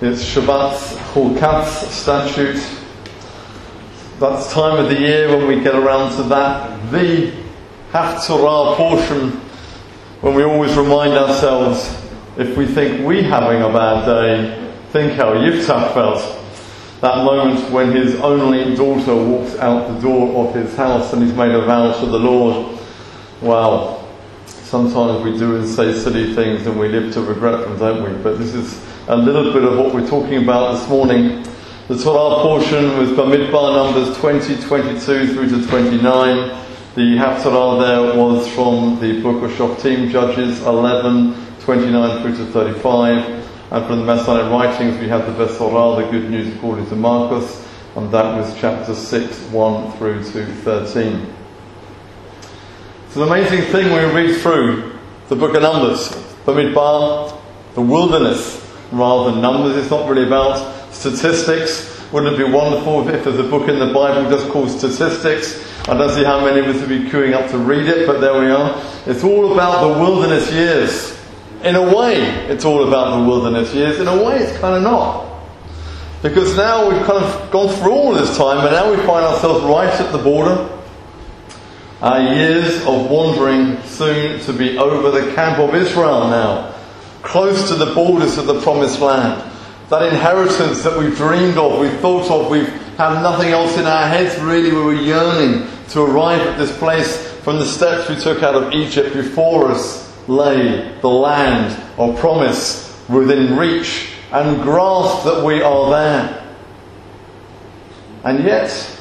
It's Shabbat's Chulkatz statute. That's time of the year when we get around to that, the Haftorah portion, when we always remind ourselves, if we think we're having a bad day, think how Yiftach felt. That moment when his only daughter walks out the door of his house and he's made a vow to the Lord. Wow. Sometimes we do and say silly things and we live to regret them, don't we? But this is a little bit of what we're talking about this morning. The Torah portion was Bamidbar numbers 20, 22 through to 29. The Haftarah there was from the book of Shoftim, Judges 11, 29 through to 35. And from the Messianic writings we have the Besorah, the Good News according to Marcus, and that was chapter 6, 1 through to 13. It's an amazing thing when we read through the book of Numbers. Bamidbar, the wilderness, rather than Numbers. It's not really about statistics. Wouldn't it be wonderful if there's a book in the Bible just called Statistics? I don't see how many of us would be queuing up to read it, but there we are. It's all about the wilderness years. In a way, it's all about the wilderness years. In a way, it's kind of not. Because now we've kind of gone through all this time, and now we find ourselves right at the border. Our years of wandering soon to be over, the camp of Israel now, close to the borders of the promised land. That inheritance that we've dreamed of, we've thought of, we have nothing else in our heads really. We were yearning to arrive at this place. From the steps we took out of Egypt, before us lay the land of promise, within reach and grasp that we are there. And yet,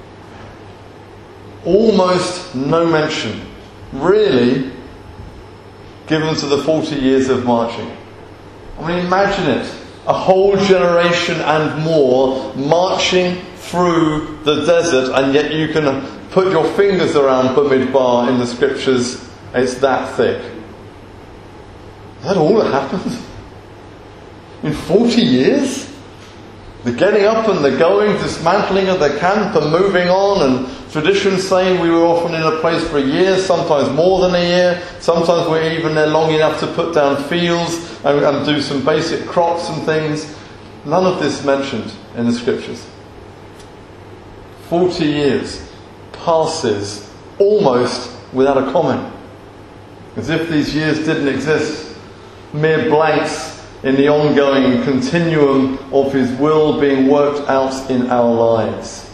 almost no mention, really, given to the 40 years of marching. I mean, imagine it. A whole generation and more marching through the desert, and yet you can put your fingers around Bamidbar in the scriptures. It's that thick. Is that all that happened? In 40 years? The getting up and the going, dismantling of the camp and moving on, and tradition saying we were often in a place for a year, sometimes more than a year, sometimes we're even there long enough to put down fields and do some basic crops and things. None of this mentioned in the scriptures. 40 years passes almost without a comment, as if these years didn't exist, mere blanks in the ongoing continuum of His will being worked out in our lives.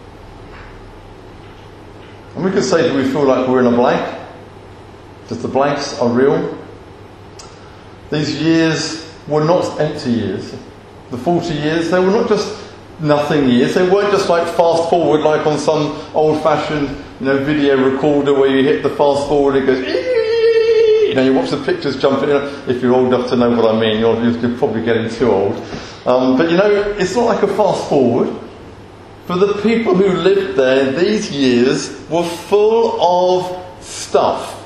And we could say, do we feel like we're in a blank? That the blanks are real? These years were not empty years. The 40 years, they were not just nothing years. They weren't just like fast forward, like on some old-fashioned, video recorder where you hit the fast forward, it goes, you watch the pictures jumping. If you're old enough to know what I mean, you're probably getting too old. But it's not like a fast forward. For the people who lived there, these years were full of stuff.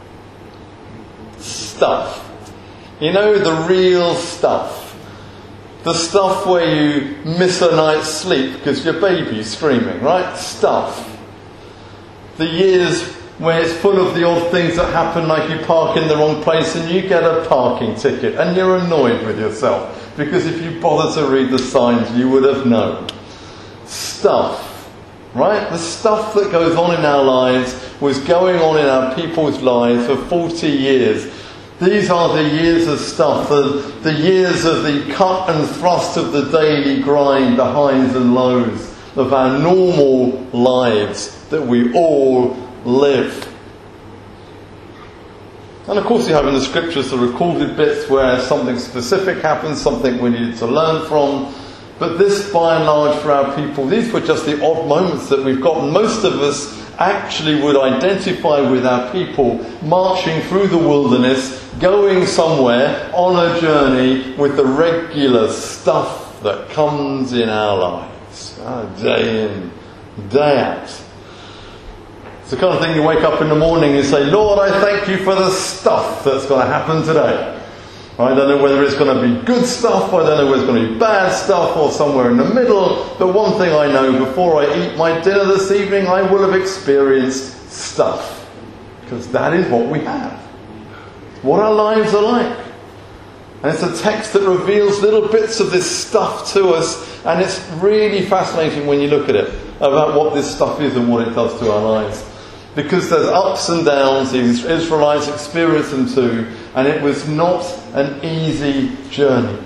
Stuff. The real stuff. The stuff where you miss a night's sleep because your baby's screaming, right? Stuff. The years where it's full of the odd things that happen, like you park in the wrong place and you get a parking ticket and you're annoyed with yourself because if you bother to read the signs you would have known. Stuff, right? The stuff that goes on in our lives was going on in our people's lives for 40 years. These are the years of stuff, the years of the cut and thrust of the daily grind, the highs and lows of our normal lives that we all live. And of course you have in the scriptures the recorded bits where something specific happens, something we needed to learn from. But this, by and large, for our people, these were just the odd moments that we've got. Most of us actually would identify with our people marching through the wilderness, going somewhere on a journey with the regular stuff that comes in our lives, day in, day out. It's the kind of thing you wake up in the morning and say, Lord, I thank you for the stuff that's going to happen today. I don't know whether it's going to be good stuff, I don't know whether it's going to be bad stuff, or somewhere in the middle, but one thing I know, before I eat my dinner this evening, I will have experienced stuff. Because that is what we have. What our lives are like. And it's a text that reveals little bits of this stuff to us, and it's really fascinating when you look at it, about what this stuff is and what it does to our lives. Because there's ups and downs, the Israelites experienced them too, and it was not an easy journey.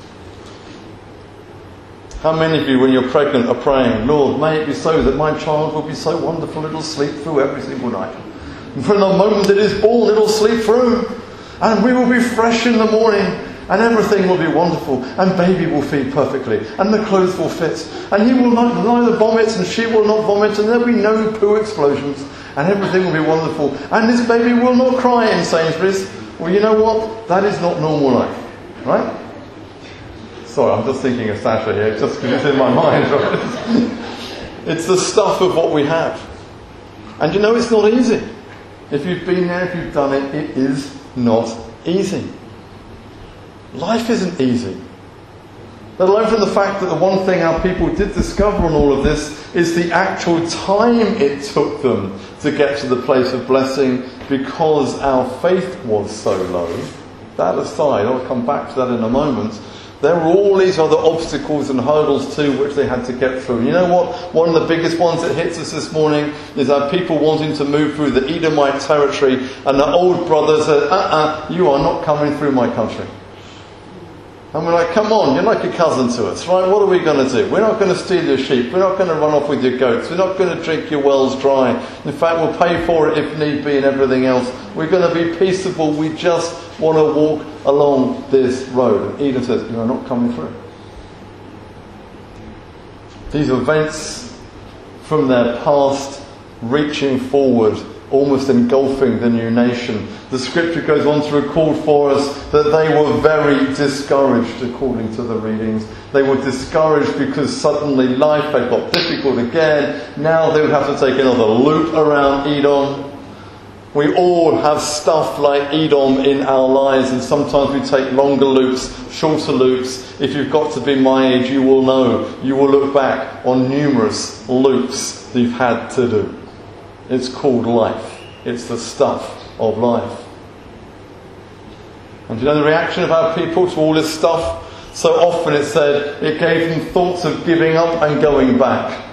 How many of you, when you're pregnant, are praying, Lord, may it be so that my child will be so wonderful it'll sleep through every single night. And from the moment it is born, it'll sleep through. And we will be fresh in the morning, and everything will be wonderful, and baby will feed perfectly, and the clothes will fit, and he will neither vomit and she will not vomit, and there'll be no poo explosions, and everything will be wonderful, and this baby will not cry in Sainsbury's. Well, you know what? That is not normal life, right? Sorry, I'm just thinking of Sasha here, just because it's in my mind. Right? It's the stuff of what we have. And you know it's not easy. If you've been there, if you've done it, it is not easy. Life isn't easy. Let alone from the fact that the one thing our people did discover on all of this is the actual time it took them to get to the place of blessing, because our faith was so low. That aside, I'll come back to that in a moment. There were all these other obstacles and hurdles too which they had to get through. You know what? One of the biggest ones that hits us this morning is our people wanting to move through the Edomite territory, and the old brother said, you are not coming through my country. And we're like, come on, you're like a cousin to us, right? What are we going to do? We're not going to steal your sheep. We're not going to run off with your goats. We're not going to drink your wells dry. In fact, we'll pay for it if need be and everything else. We're going to be peaceable. We just want to walk along this road. And Edom says, you are not coming through. These events from their past reaching forward, almost engulfing the new nation. The scripture goes on to record for us that they were very discouraged, according to the readings. They were discouraged because suddenly life had got difficult again. Now they would have to take another loop around Edom. We all have stuff like Edom in our lives, and sometimes we take longer loops, shorter loops. If you've got to be my age, you will know. You will look back on numerous loops that you've had to do. It's called life. It's the stuff of life. And do you know the reaction of our people to all this stuff? So often it said it gave them thoughts of giving up and going back.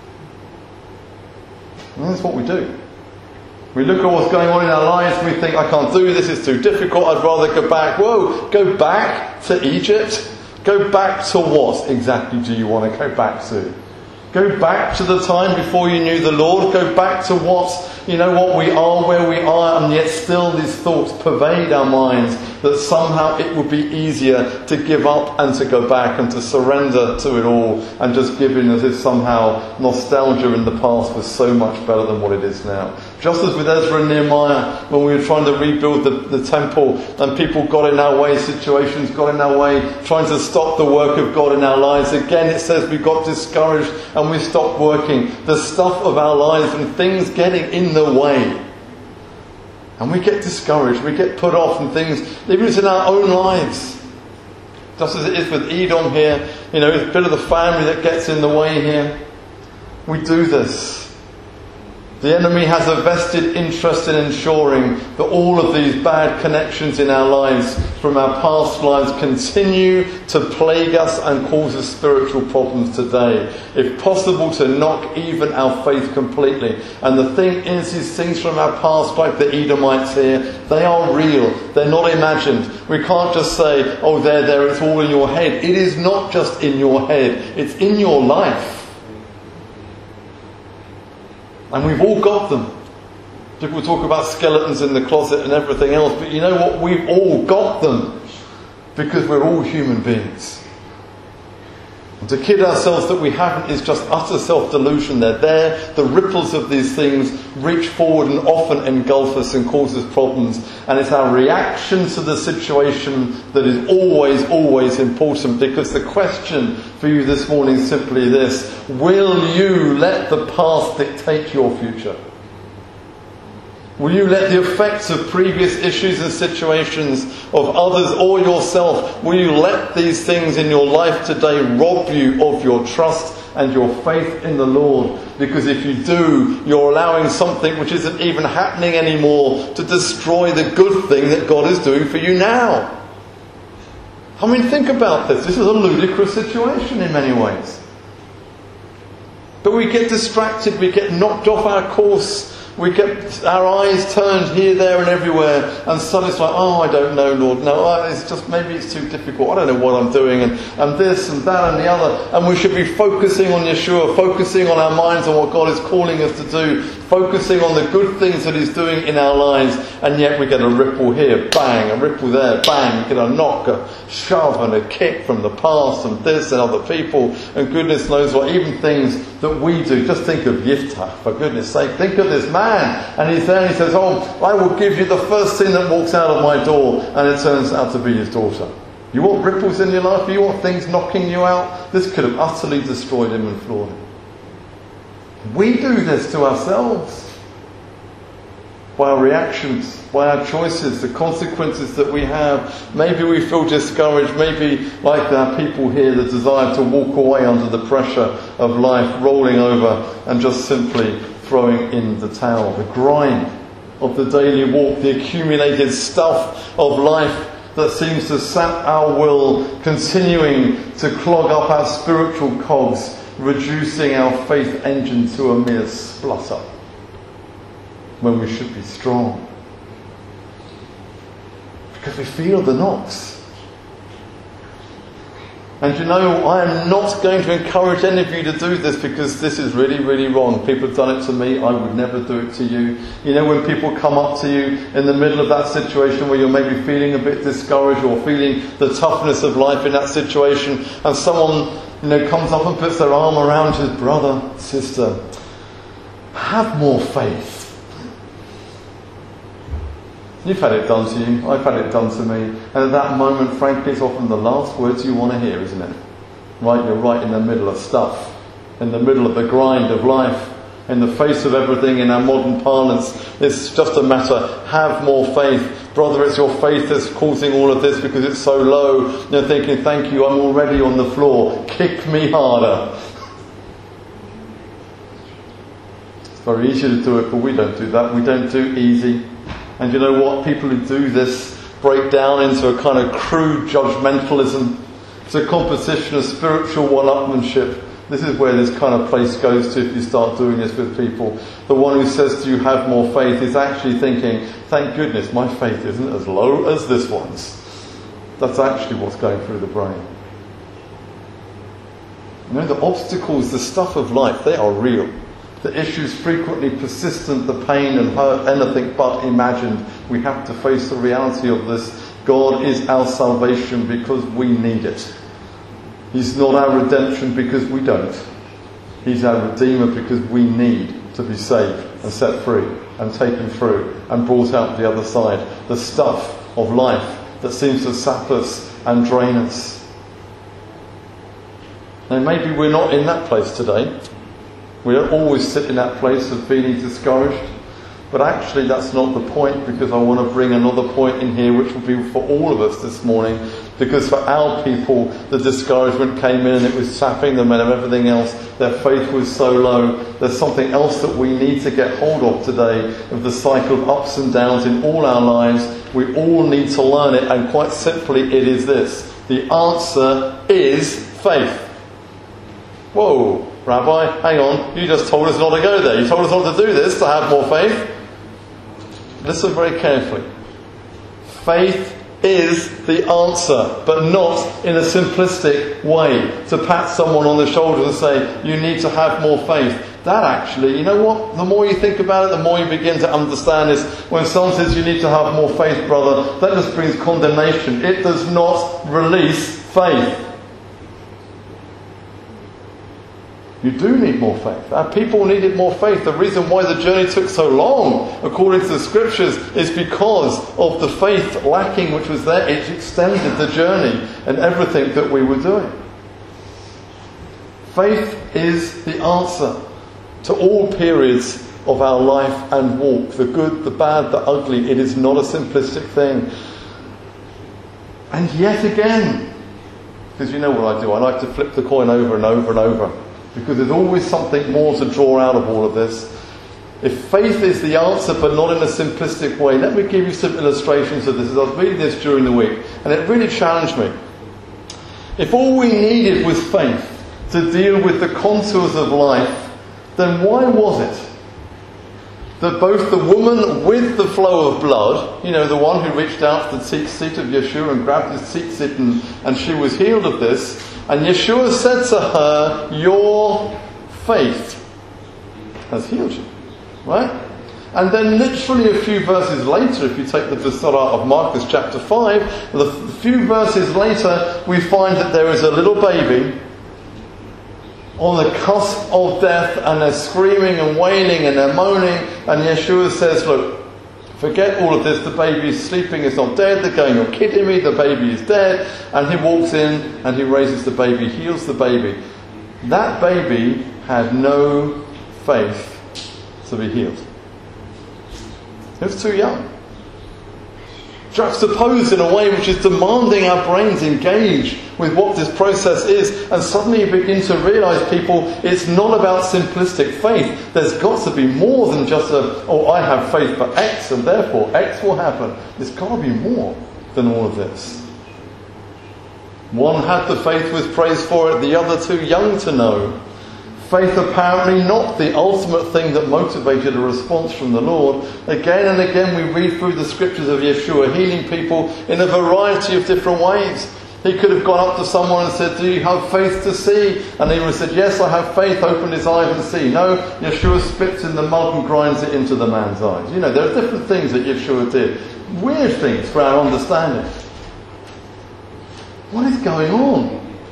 And that's what we do. We look at what's going on in our lives and we think, I can't do this, it's too difficult, I'd rather go back. Whoa, go back to Egypt? Go back to what exactly do you want to go back to? Go back to the time before you knew the Lord. Go back to what we are, where we are, and yet still these thoughts pervade our minds that somehow it would be easier to give up and to go back and to surrender to it all and just give in as if somehow nostalgia in the past was so much better than what it is now. Just as with Ezra and Nehemiah, when we were trying to rebuild the temple and people got in our way, situations got in our way, trying to stop the work of God in our lives. Again, it says we got discouraged and we stopped working. The stuff of our lives and things getting in the way. And we get discouraged, we get put off and things, even in our own lives. Just as it is with Edom here, it's a bit of the family that gets in the way here. We do this. The enemy has a vested interest in ensuring that all of these bad connections in our lives from our past lives continue to plague us and cause us spiritual problems today. If possible, to knock even our faith completely. And the thing is, these things from our past, like the Edomites here, they are real. They're not imagined. We can't just say, oh, there, it's all in your head. It is not just in your head. It's in your life. And we've all got them. People talk about skeletons in the closet and everything else, but you know what? We've all got them because we're all human beings. And to kid ourselves that we haven't is just utter self-delusion. They're there. The ripples of these things reach forward and often engulf us and cause us problems. And it's our reaction to the situation that is always, always important, because the question for you this morning is simply this: will you let the past dictate your future? Will you let the effects of previous issues and situations of others or yourself, will you let these things in your life today rob you of your trust and your faith in the Lord? Because if you do, you're allowing something which isn't even happening anymore to destroy the good thing that God is doing for you now. I mean, think about this. This is a ludicrous situation in many ways. But we get distracted, we get knocked off our course, we get our eyes turned here, there and everywhere, and suddenly it's like, oh, I don't know, Lord, no, it's just, maybe it's too difficult, I don't know what I'm doing, and this and that and the other, and we should be focusing on Yeshua, focusing on our minds on what God is calling us to do, focusing on the good things that He's doing in our lives, and yet we get a ripple here, bang, a ripple there, bang, we get a knock, a shove and a kick from the past and this and other people, and goodness knows what, even things that we do. Just think of Yiftach, for goodness sake, think of this man, and he's there and he says, oh, I will give you the first thing that walks out of my door, and it turns out to be his daughter. You want ripples in your life? You want things knocking you out? This could have utterly destroyed him and floored him. We do this to ourselves by our reactions, by our choices, the consequences that we have. Maybe we feel discouraged, maybe like there are people here, the desire to walk away under the pressure of life, rolling over and just simply throwing in the towel. The grind of the daily walk, the accumulated stuff of life that seems to sap our will, continuing to clog up our spiritual cogs, reducing our faith engine to a mere splutter when we should be strong. Because we feel the knocks. And you know, I am not going to encourage any of you to do this, because this is really, really wrong. People have done it to me, I would never do it to you. You know, when people come up to you in the middle of that situation where you're maybe feeling a bit discouraged or feeling the toughness of life in that situation, and someone, you know, comes up and puts their arm around you, brother, sister, have more faith. You've had it done to you, I've had it done to me, and at that moment, frankly, it's often the last words you want to hear, isn't it? Right, you're right in the middle of stuff, in the middle of the grind of life, in the face of everything in our modern parlance. It's just a matter, have more faith. Brother, it's your faith that's causing all of this because it's so low. You're thinking, thank you, I'm already on the floor, kick me harder. It's very easy to do it, but we don't do that. We don't do easy. And you know what? People who do this break down into a kind of crude judgmentalism. It's a competition of spiritual one-upmanship. This is where this kind of place goes to if you start doing this with people. The one who says to you, have more faith, is actually thinking, thank goodness my faith isn't as low as this one's. That's actually what's going through the brain. You know, the obstacles, the stuff of life, they are real. The issues frequently persistent, the pain and hurt, anything but imagined. We have to face the reality of this. God is our salvation because we need it. He's not our redemption because we don't. He's our Redeemer because we need to be saved and set free and taken through and brought out the other side. The stuff of life that seems to sap us and drain us. Now maybe we're not in that place today. We don't always sit in that place of feeling discouraged. But actually that's not the point, because I want to bring another point in here which will be for all of us this morning. Because for our people, the discouragement came in and it was sapping them and everything else. Their faith was so low. There's something else that we need to get hold of today, of the cycle of ups and downs in all our lives. We all need to learn it, and quite simply it is this. The answer is faith. Whoa, Rabbi, hang on, you just told us not to go there. You told us not to do this, to have more faith. Listen very carefully. Faith is the answer, but not in a simplistic way, to pat someone on the shoulder and say, you need to have more faith. That actually, you know what? The more you think about it, the more you begin to understand is when someone says you need to have more faith, brother, that just brings condemnation. It does not release faith. You do need more faith. Our people needed more faith. The reason why the journey took so long, according to the scriptures, is because of the faith lacking which was there. It extended the journey and everything that we were doing. Faith is the answer to all periods of our life and walk. The good, the bad, the ugly. It is not a simplistic thing. And yet again, because you know what I do, I like to flip the coin over and over and over. Because there's always something more to draw out of all of this. If faith is the answer, but not in a simplistic way, let me give you some illustrations of this. As I was reading this during the week, and it really challenged me. If all we needed was faith to deal with the contours of life, then why was it that both the woman with the flow of blood, the one who reached out to the seat of Yeshua and grabbed his seat and she was healed of this, and Yeshua said to her, your faith has healed you. Right? And then literally a few verses later, if you take the Besorah of Marcus chapter 5, a few verses later we find that there is a little baby on the cusp of death, and they're screaming and wailing and they're moaning, and Yeshua says, look, forget all of this, the baby is sleeping, it's not dead. They're going, you're kidding me, the baby is dead. And he walks in and he raises the baby, heals the baby. That baby had no faith to be healed. He was too young. Juxtaposed in a way which is demanding our brains engage with what this process is, and suddenly you begin to realise, people, it's not about simplistic faith. There's got to be more than just I have faith for X and therefore X will happen. There's got to be more than all of this. One had the faith, was praised for it, the other too young to know. Faith apparently not the ultimate thing that motivated a response from the Lord. Again and again we read through the scriptures of Yeshua healing people in a variety of different ways. He could have gone up to someone and said, do you have faith to see? And he would have said, yes, I have faith, open his eyes and see. No, Yeshua spits in the mud and grinds it into the man's eyes. There are different things that Yeshua did. Weird things for our understanding. What is going on?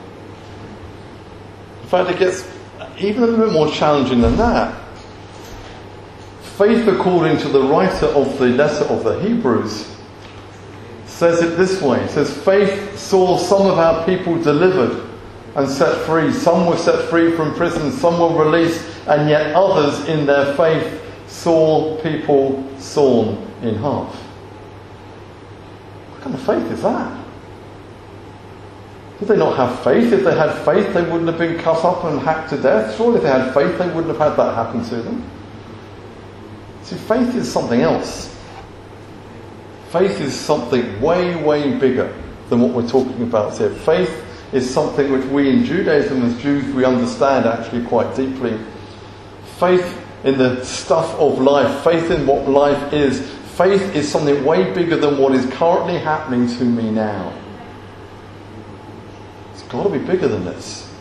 In fact, it gets even a little bit more challenging than that. Faith, according to the writer of the letter of the Hebrews, says it this way. It says, faith saw some of our people delivered and set free. Some were set free from prison, some were released, and yet others in their faith saw people sawn in half. What kind of faith is that? Did they not have faith? If they had faith, they wouldn't have been cut up and hacked to death. Surely if they had faith, they wouldn't have had that happen to them. See, faith is something else. Faith is something way, way bigger than what we're talking about here. Faith is something which we in Judaism as Jews, we understand actually quite deeply. Faith in the stuff of life, faith in what life is. Faith is something way bigger than what is currently happening to me now. Got to be bigger than this.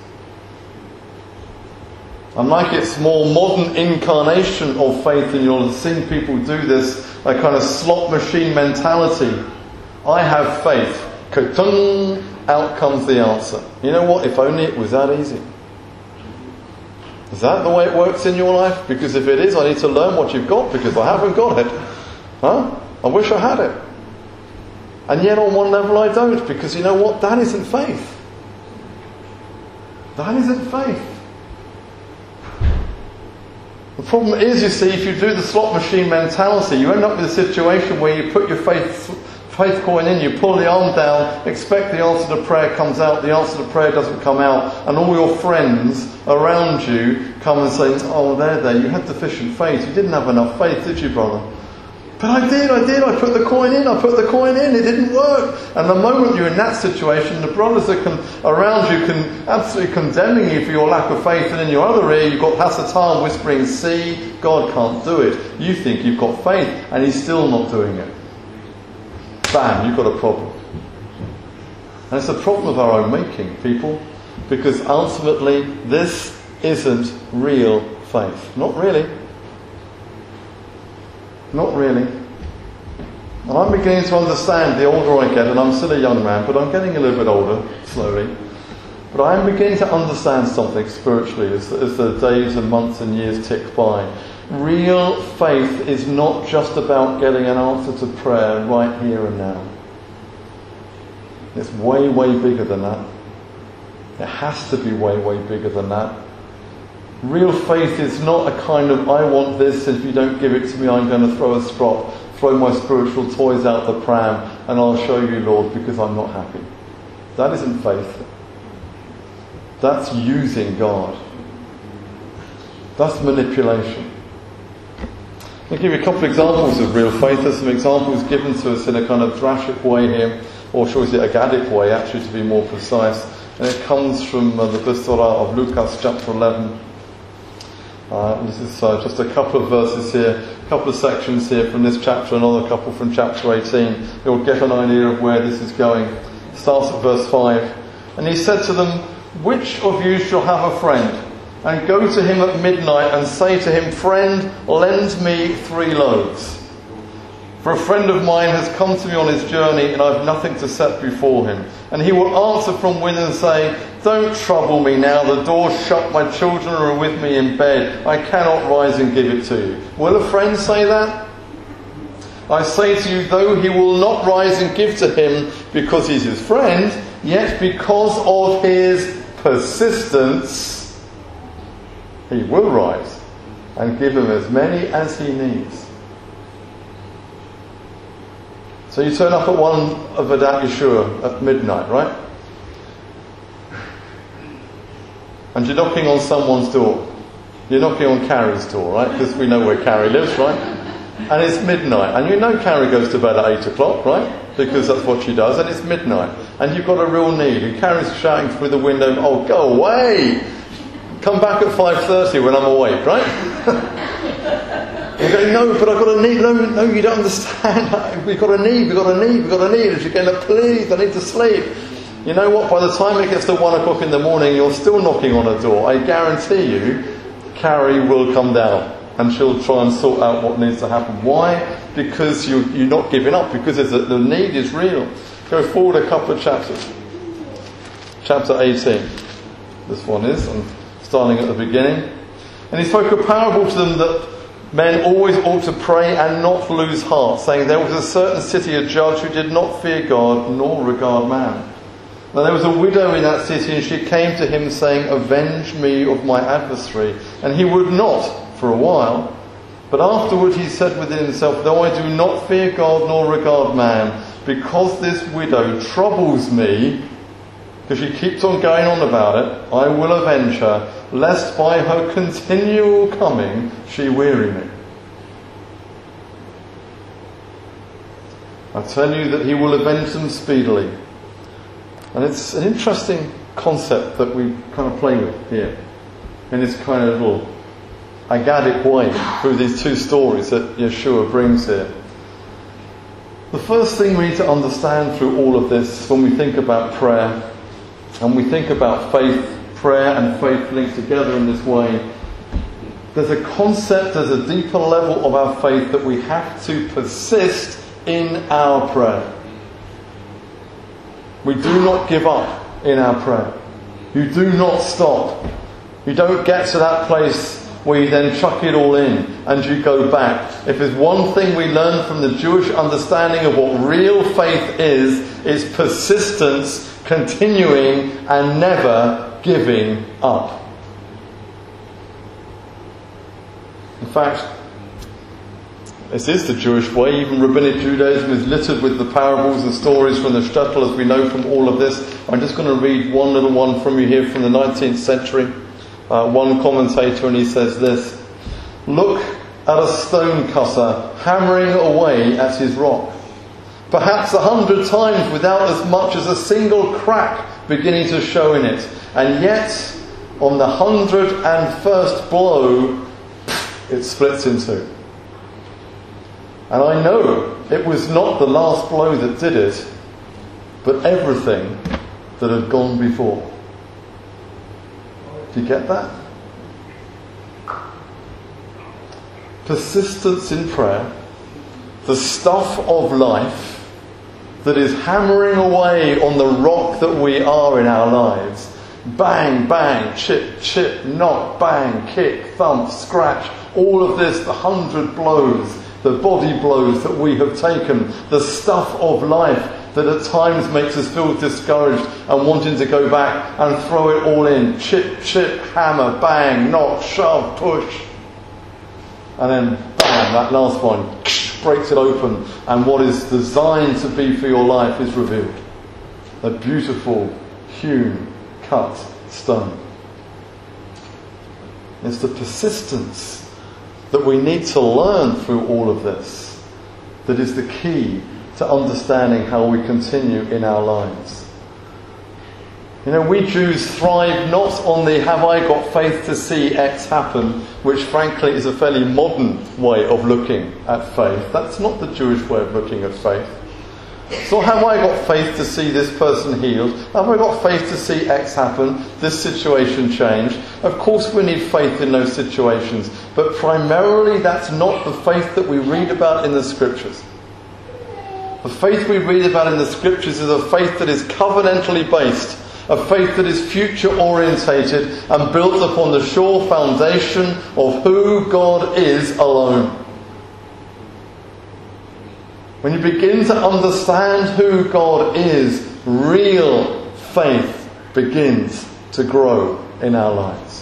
Unlike its more modern incarnation of faith, and you'll have seen people do this, a kind of slot machine mentality. I have faith. Ka-tung, out comes the answer. You know what? If only it was that easy. Is that the way it works in your life? Because if it is, I need to learn what you've got, because I haven't got it. I wish I had it. And yet on one level I don't, because you know what? That isn't faith. That isn't faith. The problem is, you see, if you do the slot machine mentality, you end up with a situation where you put your faith coin in, you pull the arm down, expect the answer to prayer comes out, the answer to prayer doesn't come out, and all your friends around you come and say, oh, there, you had deficient faith. You didn't have enough faith, did you, brother? But I did, I put the coin in, it didn't work. And the moment you're in that situation, the brothers that around you can absolutely condemning you for your lack of faith, and in your other ear you've got Hasatan whispering, see, God can't do it. You think you've got faith, and he's still not doing it. Bam, you've got a problem. And it's a problem of our own making, people, because ultimately this isn't real faith. Not really. Not really. And I'm beginning to understand the older I get, and I'm still a young man, but I'm getting a little bit older, slowly. But I am beginning to understand something spiritually as the days and months and years tick by. Real faith is not just about getting an answer to prayer right here and now. It's way, way bigger than that. It has to be way, way bigger than that. Real faith is not a kind of, I want this, and if you don't give it to me, I'm going to throw my spiritual toys out the pram, and I'll show you, Lord, because I'm not happy. That isn't faith. That's using God. That's manipulation. I'll give you a couple of examples of real faith. There's some examples given to us in a kind of drashic way here, or shall we say a Gadic way, actually, to be more precise. and it comes from the B'sorah of Lucas chapter 11. This is just a couple of verses here, a couple of sections here from this chapter, another couple from chapter 18. You'll get an idea of where this is going. It starts at verse 5. And he said to them, "Which of you shall have a friend, and go to him at midnight and say to him, 'Friend, lend me 3 loaves. For a friend of mine has come to me on his journey, and I have nothing to set before him.' And he will answer from within and say, 'Don't trouble me now, the door's shut, my children are with me in bed, I cannot rise and give it to you.' Will a friend say that? I say to you, though he will not rise and give to him because he's his friend, yet because of his persistence, he will rise and give him as many as he needs." So you turn up at one of Avodat Yeshua at midnight, right? And you're knocking on someone's door. You're knocking on Carrie's door, right? Because we know where Carrie lives, right? And it's midnight. And you know Carrie goes to bed at 8 o'clock, right? Because that's what she does. And it's midnight. And you've got a real need. And Carrie's shouting through the window, "Oh, go away! Come back at 5:30 when I'm awake," right? You go, "No, but I've got a need." No, you don't understand. We've got a need. And she's going, "Please, I need to sleep." You know what? By the time it gets to 1 o'clock in the morning, you're still knocking on a door. I guarantee you, Carrie will come down and she'll try and sort out what needs to happen. Why? Because you're not giving up. Because the need is real. Go forward a couple of chapters. Chapter 18. This one is. I'm starting at the beginning. "And he spoke a parable to them that men always ought to pray and not lose heart, saying, there was a certain city, a judge who did not fear God nor regard man. Now there was a widow in that city, and she came to him saying, 'Avenge me of my adversary.' And he would not for a while. But afterward he said within himself, 'Though I do not fear God nor regard man, because this widow troubles me,'" because she keeps on going on about it, "'I will avenge her, lest by her continual coming she weary me.' I tell you that he will avenge them speedily." And it's an interesting concept that we kind of play with here, in this kind of little agadic way, through these 2 stories that Yeshua brings here. The first thing we need to understand through all of this, when we think about prayer, and we think about faith, prayer and faith linked together in this way, there's a concept, there's a deeper level of our faith that we have to persist in our prayer. We do not give up in our prayer. You do not stop. You don't get to that place where you then chuck it all in and you go back. If there's one thing we learn from the Jewish understanding of what real faith is persistence, continuing and never giving up. In fact, this is the Jewish way. Even Rabbinic Judaism is littered with the parables and stories from the shtetl, as we know from all of this. I'm just going to read one little one from you here from the 19th century. One commentator, and he says this: "Look at a stone-cutter hammering away at his rock, perhaps 100 times without as much as a single crack beginning to show in it. And yet, on the 101st blow, it splits in two. And I know it was not the last blow that did it, but everything that had gone before." Do you get that? Persistence in prayer, the stuff of life that is hammering away on the rock that we are in our lives. Bang, bang, chip, chip, knock, bang, kick, thump, scratch. All of this, the 100 blows, the body blows that we have taken, the stuff of life that at times makes us feel discouraged and wanting to go back and throw it all in. Chip, chip, hammer, bang, knock, shove, push. And then bam, that last one breaks it open, and what is designed to be for your life is revealed. A beautiful, hewn, cut stone. It's the persistence that we need to learn through all of this that is the key to understanding how we continue in our lives. You know, we Jews thrive not on the have I got faith to see X happen, which frankly is a fairly modern way of looking at faith. That's not the Jewish way of looking at faith. So have I got faith to see this person healed? Have I got faith to see X happen, this situation change? Of course we need faith in those situations, but primarily that's not the faith that we read about in the Scriptures. The faith we read about in the Scriptures is a faith that is covenantally based, a faith that is future orientated and built upon the sure foundation of who God is alone. When you begin to understand who God is, real faith begins to grow in our lives.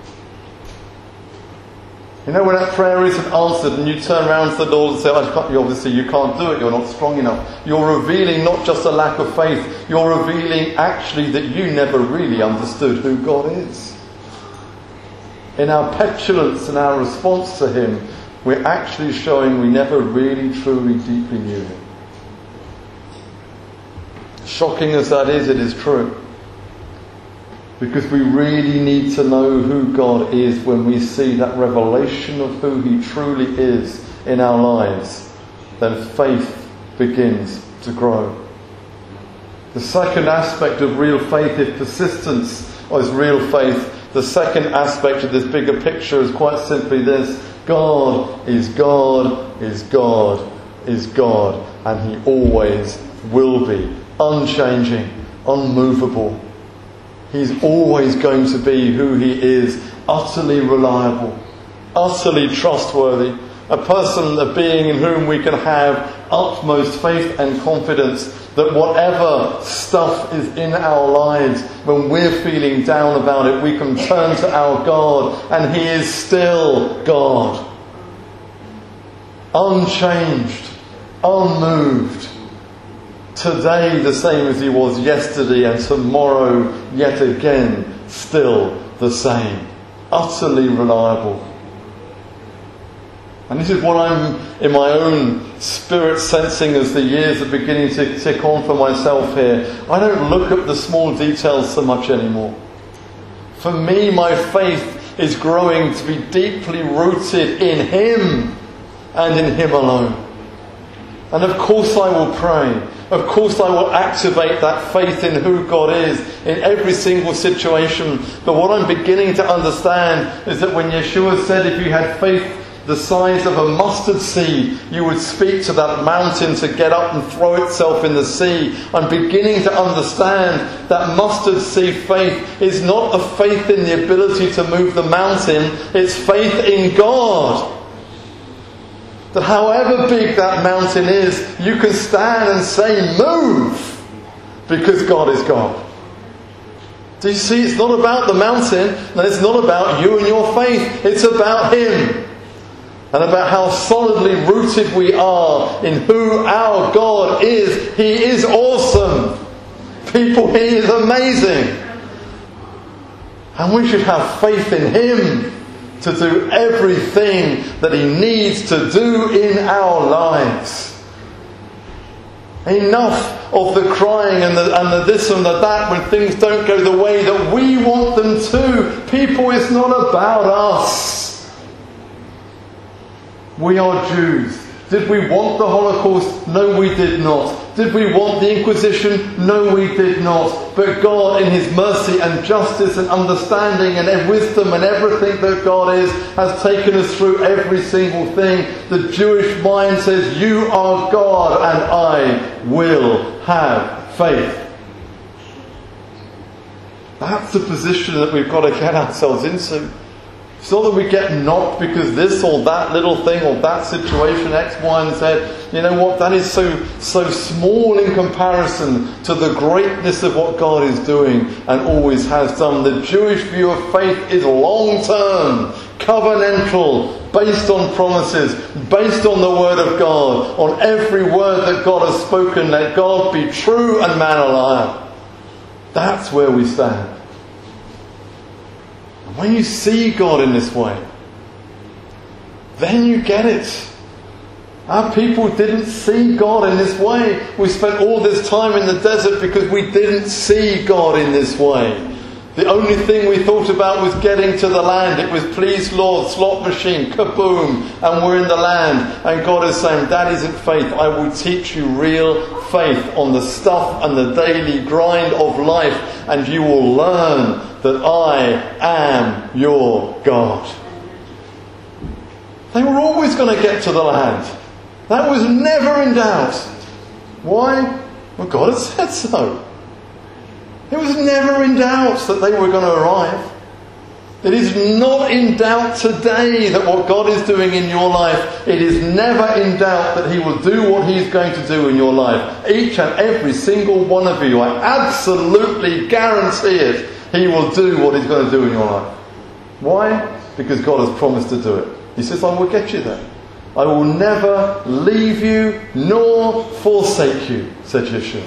You know, when that prayer isn't answered and you turn around to the Lord and say, obviously you can't do it, you're not strong enough. You're revealing not just a lack of faith, you're revealing actually that you never really understood who God is. In our petulance and our response to Him, we're actually showing we never really, truly, deeply knew Him. Shocking as that is, it is true. Because we really need to know who God is when we see that revelation of who He truly is in our lives. Then faith begins to grow. The second aspect of real faith is persistence, or is real faith. The second aspect of this bigger picture is quite simply this: God is God, is God, is God, and He always will be. Unchanging, unmovable. He's always going to be who He is, utterly reliable, utterly trustworthy, a person, a being in whom we can have utmost faith and confidence that whatever stuff is in our lives, when we're feeling down about it, we can turn to our God and He is still God. Unchanged, unmoved. Today the same as He was yesterday, and tomorrow yet again still the same. Utterly reliable. And this is what I'm in my own spirit sensing as the years are beginning to tick on for myself here. I don't look at the small details so much anymore. For me, my faith is growing to be deeply rooted in Him and in Him alone. And of course I will pray. Of course I will activate that faith in who God is in every single situation. But what I'm beginning to understand is that when Yeshua said if you had faith the size of a mustard seed, you would speak to that mountain to get up and throw itself in the sea. I'm beginning to understand that mustard seed faith is not a faith in the ability to move the mountain, it's faith in God. That however big that mountain is, you can stand and say, move, because God is God. Do you see, it's not about the mountain, and it's not about you and your faith, it's about Him. And about how solidly rooted we are in who our God is. He is awesome. People, He is amazing. And we should have faith in Him to do everything that He needs to do in our lives. Enough of the crying and the this and the that when things don't go the way that we want them to. People, it's not about us. We are Jews. Did we want the Holocaust? No, we did not. Did we want the Inquisition? No, we did not. But God, in His mercy and justice and understanding and wisdom and everything that God is, has taken us through every single thing. The Jewish mind says, you are God and I will have faith. That's the position that we've got to get ourselves into. It's not that we get knocked because this or that little thing or that situation, X, Y, and Z. You know what? That is so small in comparison to the greatness of what God is doing and always has done. The Jewish view of faith is long-term, covenantal, based on promises, based on the Word of God, on every word that God has spoken. Let God be true and man a liar. That's where we stand. When you see God in this way, then you get it. Our people didn't see God in this way. We spent all this time in the desert because we didn't see God in this way. The only thing we thought about was getting to the land. It was, please Lord, slot machine, kaboom, and we're in the land. And God is saying, that isn't faith. I will teach you real faith on the stuff and the daily grind of life, and you will learn that I am your God. They were always going to get to the land. That was never in doubt. Why? Well, God had said so. It was never in doubt that they were going to arrive. It is not in doubt today that what God is doing in your life, it is never in doubt that He will do what He's going to do in your life. Each and every single one of you, I absolutely guarantee it, He will do what He's going to do in your life. Why? Because God has promised to do it. He says, I will get you there. I will never leave you nor forsake you, said Yeshua.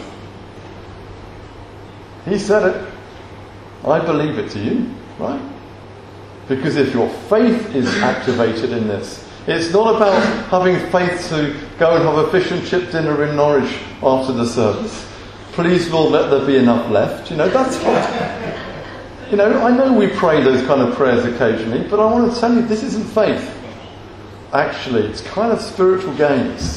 He said it. I believe it to you, right? Because if your faith is activated in this, it's not about having faith to go and have a fish and chip dinner in Norwich after the service. Please, Lord, let there be enough left. That's what... I know we pray those kind of prayers occasionally, but I want to tell you, this isn't faith. Actually, it's kind of spiritual games.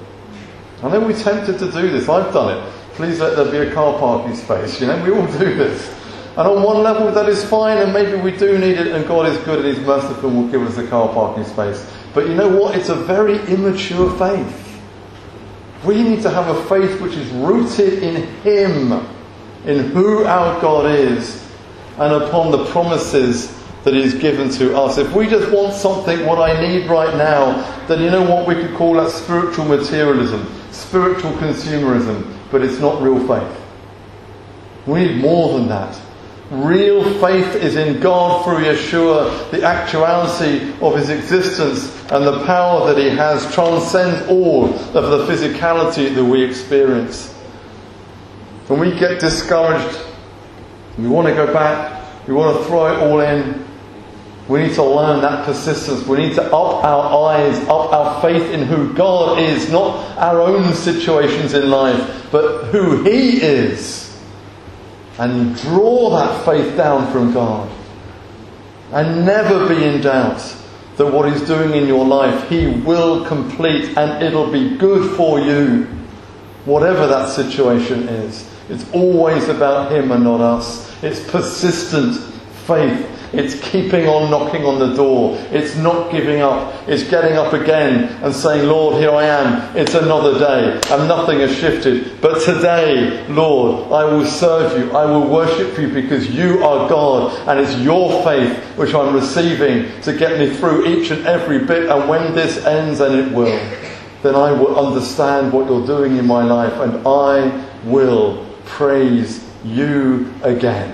I know we're tempted to do this. I've done it. Please let there be a car parking space. We all do this. And on one level that is fine, and maybe we do need it, and God is good and He's merciful and will give us a car parking space. But you know what? It's a very immature faith. We need to have a faith which is rooted in Him, in who our God is, and upon the promises that He's given to us. If we just want something, what I need right now, then you know what? We could call that spiritual materialism, spiritual consumerism. But it's not real faith. We need more than that. Real faith is in God through Yeshua. The actuality of His existence and the power that He has transcends all of the physicality that we experience. When we get discouraged, we want to go back, we want to throw it all in, we need to learn that persistence. We need to up our eyes, up our faith in who God is, not our own situations in life, but who He is. And draw that faith down from God. And never be in doubt that what He's doing in your life, He will complete, and it'll be good for you. Whatever that situation is. It's always about Him and not us. It's persistent faith. It's keeping on knocking on the door. It's not giving up. It's getting up again and saying, Lord, here I am. It's another day and nothing has shifted. But today, Lord, I will serve you. I will worship you because you are God. And it's your faith which I'm receiving to get me through each and every bit. And when this ends, and it will, then I will understand what you're doing in my life. And I will praise you again.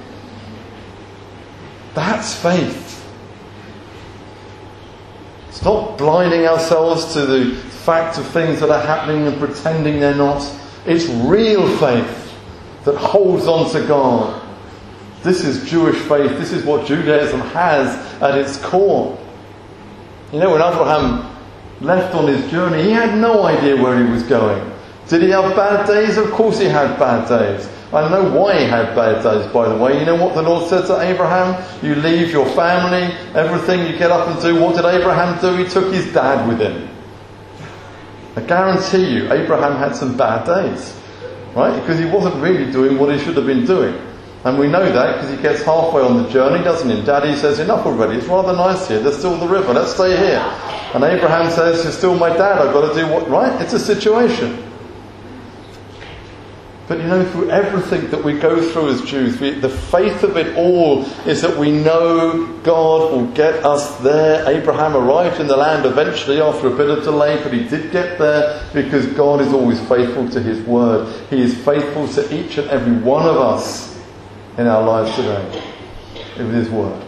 That's faith. It's not blinding ourselves to the fact of things that are happening and pretending they're not. It's real faith that holds on to God. This is Jewish faith. This is what Judaism has at its core. When Abraham left on his journey, he had no idea where he was going. Did he have bad days? Of course he had bad days. I know why he had bad days, by the way. You know what the Lord said to Abraham? You leave your family, everything, you get up and do. What did Abraham do? He took his dad with him. I guarantee you, Abraham had some bad days. Right? Because he wasn't really doing what he should have been doing. And we know that because he gets halfway on the journey, doesn't he? Daddy says, enough already, it's rather nice here, there's still the river, let's stay here. And Abraham says, you're still my dad, I've got to do what, right? It's a situation. But through everything that we go through as Jews, the faith of it all is that we know God will get us there. Abraham arrived in the land eventually after a bit of delay, but he did get there because God is always faithful to His word. He is faithful to each and every one of us in our lives today with His word.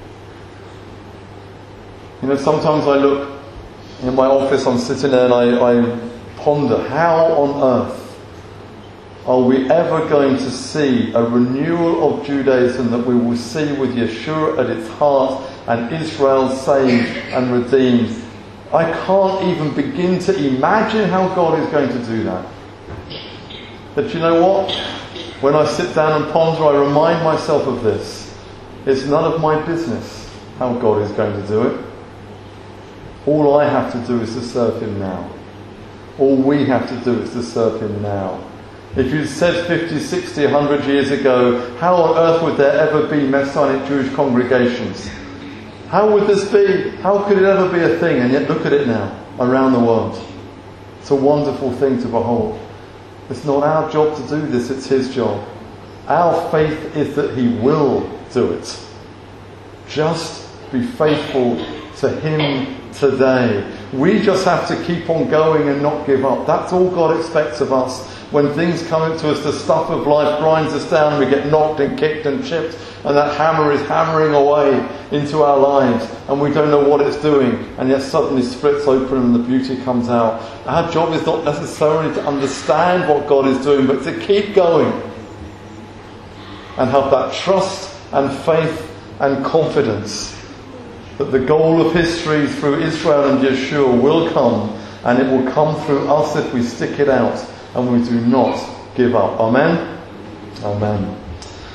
Sometimes I look in my office, I'm sitting there and I ponder, how on earth are we ever going to see a renewal of Judaism that we will see with Yeshua at its heart and Israel saved and redeemed I can't even begin to imagine how God is going to do that. But you know what? When I sit down and ponder, I remind myself of this. It's none of my business how God is going to do it. All I have to do is to serve Him now. All we have to do is to serve Him now. If you'd said 50, 60, 100 years ago, how on earth would there ever be Messianic Jewish congregations? How would this be? How could it ever be a thing? And yet look at it now, around the world. It's a wonderful thing to behold. It's not our job to do this, it's His job. Our faith is that He will do it. Just be faithful to Him today. We just have to keep on going and not give up. That's all God expects of us. When things come into us, the stuff of life grinds us down and we get knocked and kicked and chipped, and that hammer is hammering away into our lives and we don't know what it's doing, and yet suddenly splits open and the beauty comes out. Our job is not necessarily to understand what God is doing, but to keep going and have that trust and faith and confidence that the goal of history through Israel and Yeshua will come, and it will come through us if we stick it out and we do not give up. Amen? Amen.